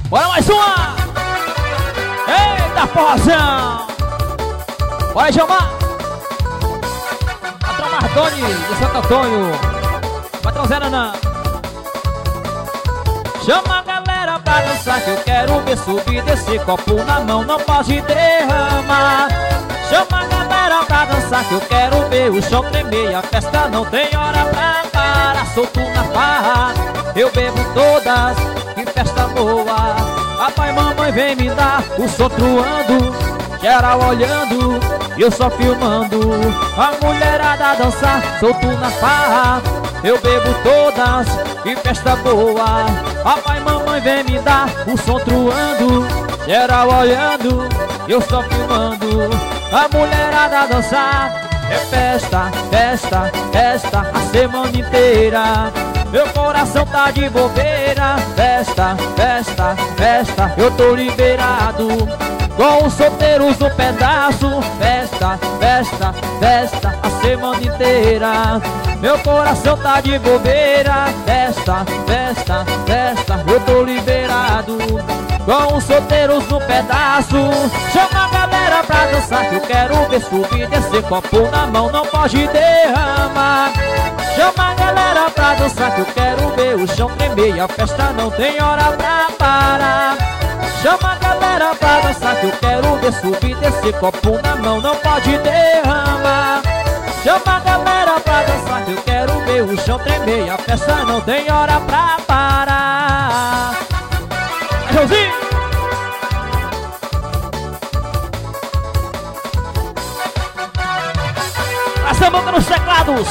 Bora mais uma! Eita, porrazão! Bora, Gilmar! Patrão Mardoni de Santo Antônio. Patrão Zé Nanã. Chama a galera pra dançar que eu quero ver subir desse copo na mão, não pode derramar. Chama a galera pra dançar que eu quero ver o chão tremer. A festa não tem hora pra parar, solto na farra. Eu bebo todas, que festa boa. Papai e mamãe vem me dar o som truando, geral olhando e eu só filmando. A mulherada dançar, solto na farra. Eu bebo todas, que festa boa. Papai e mamãe vem me dar o som truando, geral olhando e eu só filmando. A mulherada dançar, é festa, festa, festa a semana inteira. Meu coração tá de bobeira. Festa, festa, festa, eu tô liberado, com os solteiros no pedaço. Festa, festa, festa a semana inteira. Meu coração tá de bobeira. Festa, festa, festa, eu tô liberado, com os solteiros no pedaço. Chama a galera pra dançar que eu quero ver subir desse copo na mão, não pode derramar. Chama a galera pra dançar que eu quero ver o chão tremer. A festa não tem hora pra parar. Chama a galera pra dançar que eu quero ver subir desse copo na mão, não pode derramar. Chama a galera pra dançar que eu quero ver o chão tremer. A festa não tem hora pra parar. Joãozinho! Essa boca nos teclados.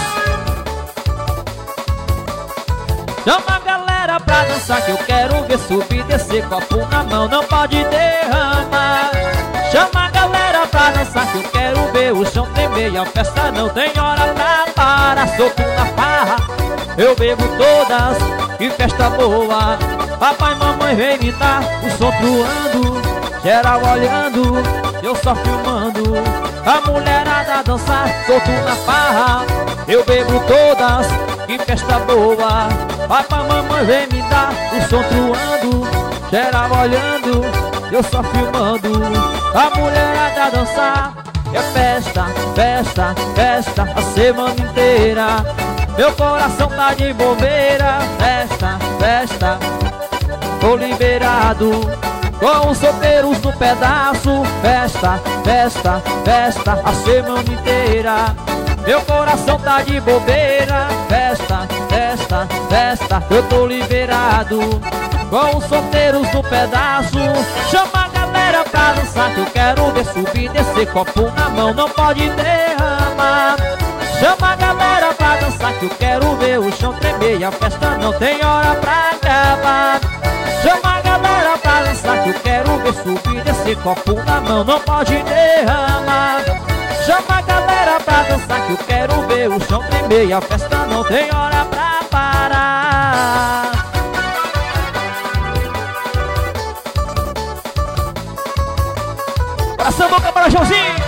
Chama a galera pra dançar que eu quero ver subir desse copo na mão, não pode derramar. Chama a galera pra dançar que eu quero ver o chão tremer. E a festa não tem hora pra parar, solto na farra. Eu bebo todas, que festa boa. Papai e mamãe vem me dar o som truando, geral olhando, eu só filmando. A mulherada dançar, solto na farra. Eu bebo todas, que festa boa. Papai e mamãe vem me dar o som truando, geral olhando, eu só filmando. A mulherada dançar, é festa, festa, festa a semana inteira. Meu coração tá de bobeira. Festa, festa, tô liberado, com os solteiros no pedaço. Festa, festa, festa a semana inteira. Meu coração tá de bobeira. Festa, festa, festa, eu tô liberado, com os solteiros no pedaço. Chama a galera pra dançar que eu quero ver subir desse copo na mão, não pode derramar. Chama a galera pra dançar que eu quero ver o chão tremer. E a festa não tem hora pra acabar. Chama a galera pra dançar que eu quero ver subir desse copo na mão, não pode derramar. Chama a galera pra dançar que eu quero ver o chão tremer. E a festa não tem hora pra parar. Coração, boca para Joãozinho.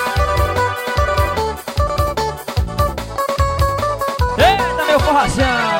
Eita, meu forração.